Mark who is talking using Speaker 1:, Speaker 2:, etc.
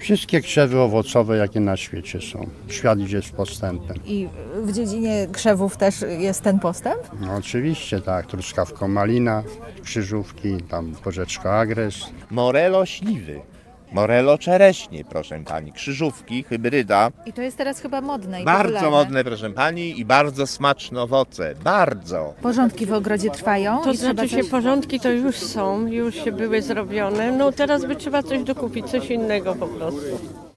Speaker 1: Wszystkie krzewy owocowe, jakie na świecie są. Świat idzie z postępem.
Speaker 2: I w dziedzinie krzewów też jest ten postęp?
Speaker 1: No, oczywiście tak, truskawko malina, krzyżówki, tam porzeczko agres.
Speaker 3: Morelo śliwy, morelo czereśnie, proszę pani, krzyżówki, hybryda.
Speaker 2: I to jest teraz chyba modne i
Speaker 3: Bardzo
Speaker 2: popularne.
Speaker 3: modne, proszę pani, i bardzo smaczne owoce. Bardzo.
Speaker 2: Porządki w ogrodzie trwają?
Speaker 4: To
Speaker 2: i trzeba
Speaker 4: znaczy się porządki to już są, już się były zrobione. No teraz by trzeba coś dokupić, coś innego po prostu.